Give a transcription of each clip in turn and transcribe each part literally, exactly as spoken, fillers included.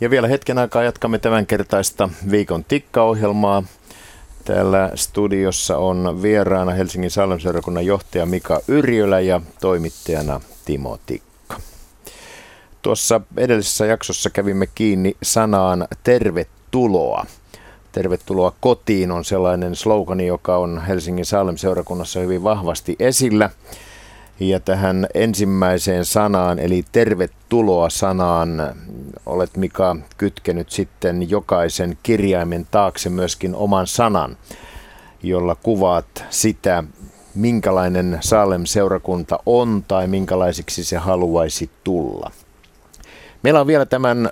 Ja vielä hetken aikaa jatkamme tämän kertaista Viikon tikka-ohjelmaa. Täällä studiossa on vieraana Helsingin Salem-seurakunnan johtaja Mika Yrjölä ja toimittajana Timo Tikka. Tuossa edellisessä jaksossa kävimme kiinni sanaan tervetuloa. Tervetuloa kotiin on sellainen slogani, joka on Helsingin Salem-seurakunnassa hyvin vahvasti esillä. Ja tähän ensimmäiseen sanaan, eli tervetuloa sanaan, olet Mika kytkenyt sitten jokaisen kirjaimen taakse myöskin oman sanan, jolla kuvaat sitä, minkälainen Salem-seurakunta on tai minkälaisiksi se haluaisi tulla. Meillä on vielä tämän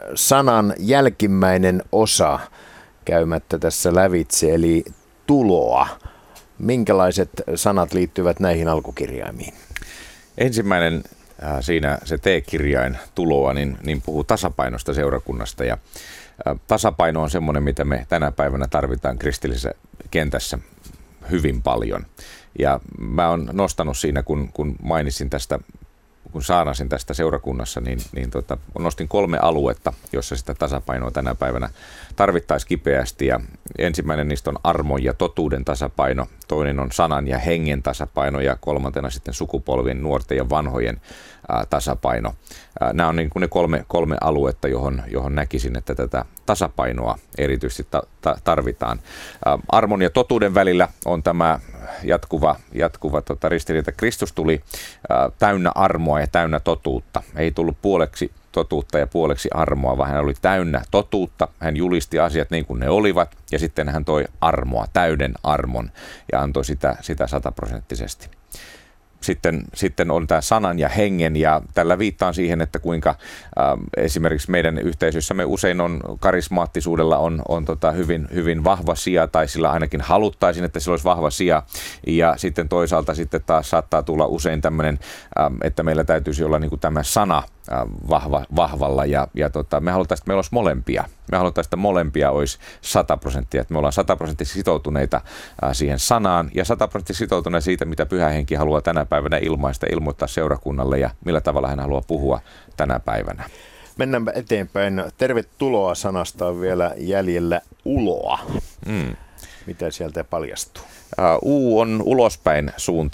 sanan jälkimmäinen osa käymättä tässä lävitse, eli tuloa. Minkälaiset sanat liittyvät näihin alkukirjaimiin? Ensimmäinen äh, siinä se T-kirjain tuloa, niin, niin puhuu tasapainosta seurakunnasta. Ja, äh, tasapaino on semmoinen, mitä me tänä päivänä tarvitaan kristillisessä kentässä hyvin paljon. Ja mä oon nostanut siinä, kun, kun mainitsin tästä, kun saanasin tästä seurakunnassa, niin, niin tota, nostin kolme aluetta, jossa sitä tasapainoa tänä päivänä tarvittaisiin kipeästi. Ja ensimmäinen niistä on armon ja totuuden tasapaino, toinen on sanan ja hengen tasapaino ja kolmantena sitten sukupolvien, nuorten ja vanhojen ää, tasapaino. Ää, nämä on niin kuin ne kolme, kolme aluetta, johon, johon näkisin, että tätä tasapainoa erityisesti ta- ta- tarvitaan. Ää, armon ja totuuden välillä on tämä jatkuva, jatkuva tota, ristiriita. Kristus tuli ää, täynnä armoa ja täynnä totuutta. Ei tullut puoleksi totuutta ja puoleksi armoa, vaan hän oli täynnä totuutta. Hän julisti asiat niin kuin ne olivat ja sitten hän toi armoa, täyden armon ja antoi sitä, sitä sataprosenttisesti. Sitten, sitten on tämä sanan ja hengen ja tällä viittaan siihen, että kuinka äh, esimerkiksi meidän yhteisössämme usein on karismaattisuudella on, on tota hyvin, hyvin vahva sija tai sillä ainakin haluttaisin, että sillä olisi vahva sija ja sitten toisaalta sitten taas saattaa tulla usein tämmöinen, äh, että meillä täytyisi olla niin kuin tämä sana äh, vahva, vahvalla ja, ja tota, me halutaan, että meillä olisi molempia. Me halutaan, että molempia olisi sata prosenttia, että me ollaan sata prosenttisesti sitoutuneita äh, siihen sanaan ja sata prosenttisesti sitoutuneita siitä, mitä Pyhä Henki haluaa tänä päivänä ilmaista, ilmoittaa seurakunnalle ja millä tavalla hän haluaa puhua tänä päivänä. Mennäänpä eteenpäin. Tervetuloa sanasta on vielä jäljellä uloa. Mm. Mitä sieltä paljastuu? U on ulospäin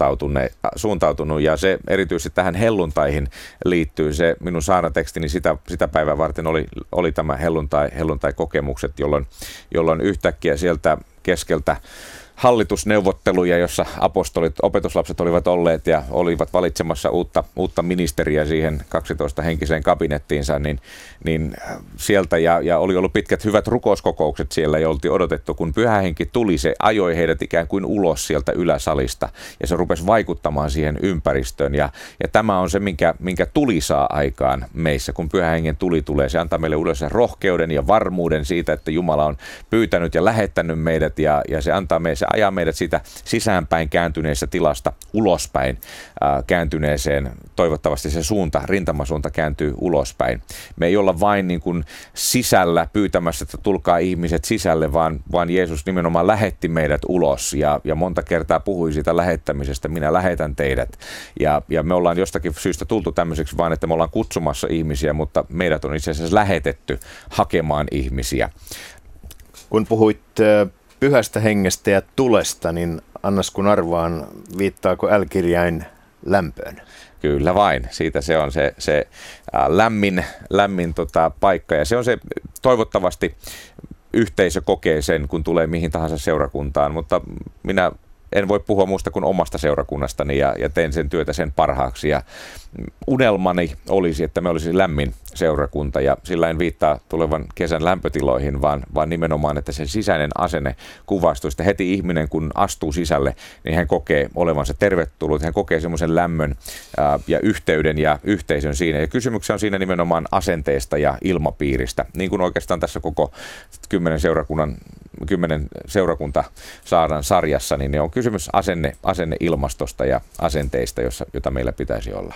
suuntautunut ja se erityisesti tähän helluntaihin liittyy. Se minun saarnatekstini sitä, sitä päivää varten oli, oli tämä helluntai, helluntai-kokemukset, jolloin, jolloin yhtäkkiä sieltä keskeltä hallitusneuvotteluja, jossa apostolit, opetuslapset olivat olleet ja olivat valitsemassa uutta, uutta ministeriä siihen kaksitoista henkiseen kabinettiinsa, niin, niin sieltä ja, ja oli ollut pitkät hyvät rukouskokoukset siellä ja oltiin odotettu, kun Pyhä Henki tuli, se ajoi heidät ikään kuin ulos sieltä yläsalista ja se rupesi vaikuttamaan siihen ympäristöön ja, ja tämä on se, minkä, minkä tuli saa aikaan meissä, kun Pyhä Hengen tuli tulee, se antaa meille yleensä rohkeuden ja varmuuden siitä, että Jumala on pyytänyt ja lähettänyt meidät ja, ja se antaa meille, se ajaa meidät siitä sisäänpäin kääntyneestä tilasta ulospäin ää, kääntyneeseen. Toivottavasti se suunta, rintamasuunta kääntyy ulospäin. Me ei olla vain niin kuin sisällä pyytämässä, että tulkaa ihmiset sisälle, vaan, vaan Jeesus nimenomaan lähetti meidät ulos ja, ja monta kertaa puhui siitä lähettämisestä, minä lähetän teidät. Ja, ja me ollaan jostakin syystä tultu tämmöiseksi vaan, että me ollaan kutsumassa ihmisiä, mutta meidät on itse asiassa lähetetty hakemaan ihmisiä. Kun puhuit Pyhästä hengestä ja tulesta, niin annas kun arvaan, viittaako L-kirjain lämpöön? Kyllä vain. Siitä se on se, se äh, lämmin, lämmin tota, paikka ja se on se toivottavasti yhteisö kokee sen, kun tulee mihin tahansa seurakuntaan, mutta minä en voi puhua muusta kuin omasta seurakunnastani ja, ja teen sen työtä sen parhaaksi. Ja unelmani olisi, että me olisi lämmin seurakunta ja sillä en viittaa tulevan kesän lämpötiloihin, vaan, vaan nimenomaan, että se sisäinen asenne kuvastuu. Että heti ihminen, kun astuu sisälle, niin hän kokee olevansa tervetullut, hän kokee semmoisen lämmön ää, ja yhteyden ja yhteisön siinä. Ja kysymyksiä on siinä nimenomaan asenteesta ja ilmapiiristä, niin kuin oikeastaan tässä koko kymmenen seurakunnan kymmenen seurakunta saadaan sarjassa, niin ne on kysymys asenne, asenneilmastosta ja asenteista, jossa, jota meillä pitäisi olla.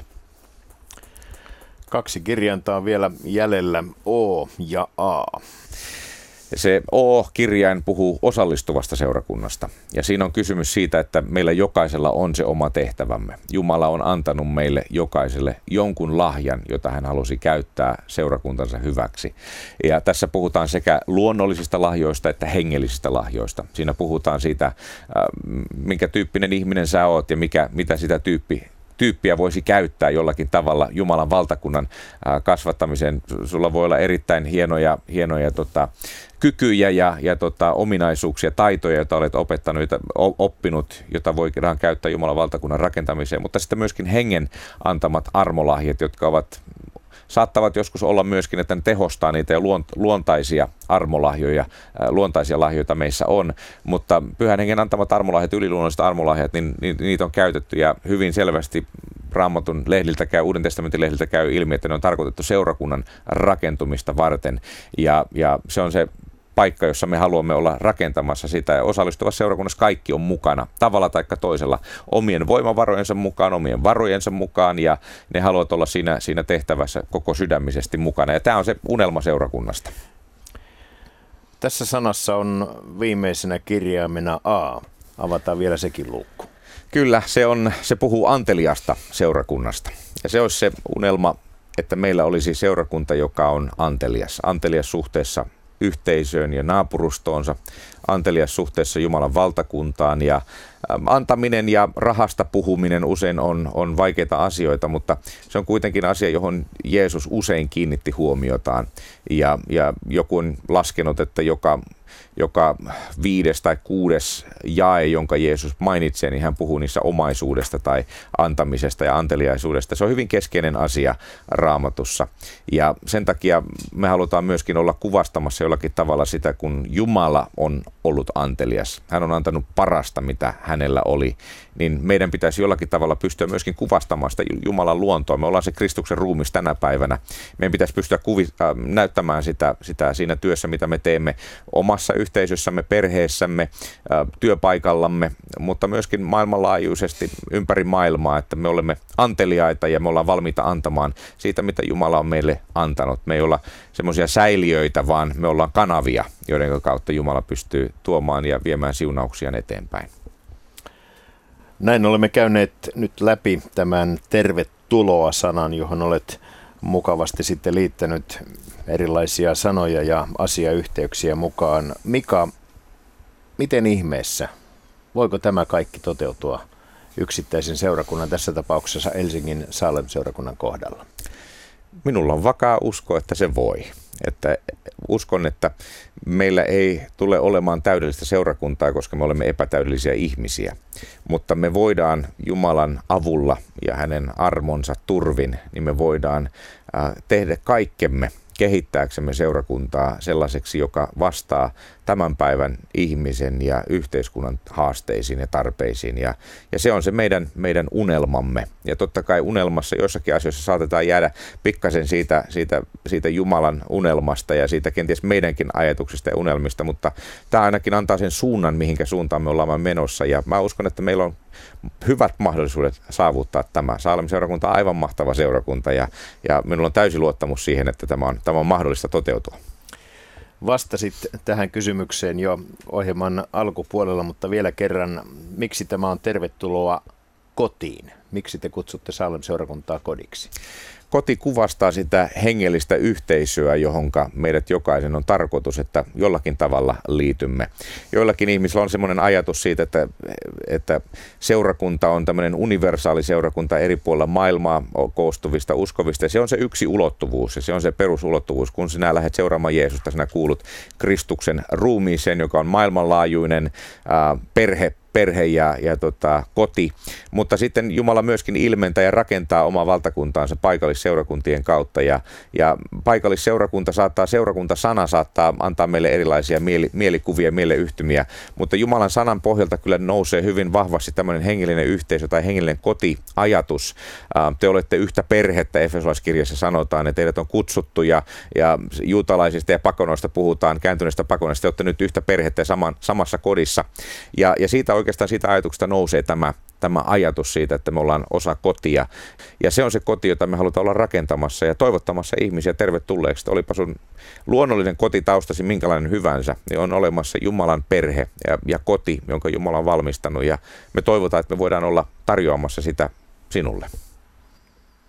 Kaksi kirjainta on vielä jäljellä, O ja A. Se O-kirjain puhuu osallistuvasta seurakunnasta. Ja siinä on kysymys siitä, että meillä jokaisella on se oma tehtävämme. Jumala on antanut meille jokaiselle jonkun lahjan, jota hän halusi käyttää seurakuntansa hyväksi. Ja tässä puhutaan sekä luonnollisista lahjoista että hengellisistä lahjoista. Siinä puhutaan siitä, minkä tyyppinen ihminen sä oot ja mikä, mitä sitä tyyppi tyyppiä voisi käyttää jollakin tavalla Jumalan valtakunnan kasvattamiseen. Sulla voi olla erittäin hienoja, hienoja tota, kykyjä ja, ja tota, ominaisuuksia, taitoja, joita olet opettanut, joita, oppinut, jota voidaan käyttää Jumalan valtakunnan rakentamiseen, mutta sitten myöskin hengen antamat armolahjat, jotka ovat saattavat joskus olla myöskin, että ne tehostaa niitä ja luontaisia armolahjoja, luontaisia lahjoja meissä on, mutta Pyhän Hengen antamat armolahjat, yliluonnolliset armolahjat, niin niitä on käytetty ja hyvin selvästi Raamatun lehdiltä käy, Uuden testamentin lehdiltä käy ilmi, että ne on tarkoitettu seurakunnan rakentumista varten ja, ja se on se paikka, jossa me haluamme olla rakentamassa sitä ja osallistuvassa seurakunnassa kaikki on mukana tavalla tai toisella omien voimavarojensa mukaan, omien varojensa mukaan ja ne haluavat olla siinä, siinä tehtävässä koko sydämisesti mukana ja tämä on se unelma seurakunnasta. Tässä sanassa on viimeisenä kirjaimena A. Avataan vielä sekin luukku. Kyllä, se, on, se puhuu anteliasta seurakunnasta ja se olisi se unelma, että meillä olisi seurakunta, joka on antelias, antelias suhteessa yhteisöön ja naapurustoonsa, antelias suhteessa Jumalan valtakuntaan ja antaminen ja rahasta puhuminen usein on, on vaikeita asioita, mutta se on kuitenkin asia, johon Jeesus usein kiinnitti huomiotaan ja, ja joku on laskenut, että joka joka viides tai kuudes jae, jonka Jeesus mainitsee, niin hän puhuu niissä omaisuudesta tai antamisesta ja anteliaisuudesta. Se on hyvin keskeinen asia Raamatussa ja sen takia me halutaan myöskin olla kuvastamassa jollakin tavalla sitä, kun Jumala on ollut antelias. Hän on antanut parasta, mitä hänellä oli, niin meidän pitäisi jollakin tavalla pystyä myöskin kuvastamaan sitä Jumalan luontoa. Me ollaan se Kristuksen ruumis tänä päivänä. Meidän pitäisi pystyä kuvi- äh, näyttämään sitä, sitä siinä työssä, mitä me teemme omassa yhteisössämme, perheessämme, äh, työpaikallamme, mutta myöskin maailmanlaajuisesti ympäri maailmaa, että me olemme anteliaita ja me ollaan valmiita antamaan siitä, mitä Jumala on meille antanut. Me ei olla semmoisia säiliöitä, vaan me ollaan kanavia, joiden kautta Jumala pystyy tuomaan ja viemään siunauksia eteenpäin. Näin olemme käyneet nyt läpi tämän tervetuloa-sanan, johon olet mukavasti sitten liittänyt erilaisia sanoja ja asiayhteyksiä mukaan. Mika, miten ihmeessä, voiko tämä kaikki toteutua yksittäisen seurakunnan, tässä tapauksessa Helsingin Salem-seurakunnan kohdalla? Minulla on vakaa usko, että se voi. Että uskon, että meillä ei tule olemaan täydellistä seurakuntaa, koska me olemme epätäydellisiä ihmisiä, mutta me voidaan Jumalan avulla ja hänen armonsa turvin, niin me voidaan tehdä kaikkemme kehittääksemme seurakuntaa sellaiseksi, joka vastaa tämän päivän ihmisen ja yhteiskunnan haasteisiin ja tarpeisiin. Ja, ja se on se meidän, meidän unelmamme. Ja totta kai unelmassa joissakin asioissa saatetaan jäädä pikkasen siitä, siitä, siitä Jumalan unelmasta ja siitä kenties meidänkin ajatuksista ja unelmista, mutta tämä ainakin antaa sen suunnan, mihinkä suuntaan me ollaan menossa. Ja mä uskon, että meillä on hyvät mahdollisuudet saavuttaa tämä. Salem-seurakunta on aivan mahtava seurakunta ja, ja minulla on täysi luottamus siihen, että tämä on, tämä on mahdollista toteutua. Vastasit tähän kysymykseen jo ohjelman alkupuolella, mutta vielä kerran, miksi tämä on tervetuloa kotiin? Miksi te kutsutte Salem-seurakuntaa kodiksi? Koti kuvastaa sitä hengellistä yhteisöä, johonka meidät jokaisen on tarkoitus, että jollakin tavalla liitymme. Joillakin ihmisillä on semmoinen ajatus siitä, että, että seurakunta on tämmöinen universaali seurakunta eri puolilla maailmaa koostuvista uskovista. Ja se on se yksi ulottuvuus ja se on se perusulottuvuus. Kun sinä lähdet seuraamaan Jeesusta, sinä kuulut Kristuksen ruumiiseen, joka on maailmanlaajuinen ää, perhe. perhe ja, ja tota, koti, mutta sitten Jumala myöskin ilmentää ja rakentaa omaa valtakuntaansa paikallisseurakuntien kautta ja, ja paikallisseurakunta saattaa, seurakuntasana saattaa antaa meille erilaisia mieli, mielikuvia, mieleyhtymiä, mutta Jumalan sanan pohjalta kyllä nousee hyvin vahvasti tämmöinen hengellinen yhteisö tai hengellinen kotiajatus. Te olette yhtä perhettä, Efesolaiskirjassa sanotaan, että teidät on kutsuttu ja, ja juutalaisista ja pakonoista puhutaan, kääntyneistä pakonoista, te olette nyt yhtä perhettä ja saman, samassa kodissa ja, ja siitä oikeastaan siitä ajatuksesta nousee tämä, tämä ajatus siitä, että me ollaan osa kotia. Ja se on se koti, jota me halutaan olla rakentamassa ja toivottamassa ihmisiä tervetulleeksi. Olipa sun luonnollinen kotitaustasi minkälainen hyvänsä, niin on olemassa Jumalan perhe ja, ja koti, jonka Jumala on valmistanut. Ja me toivotaan, että me voidaan olla tarjoamassa sitä sinulle.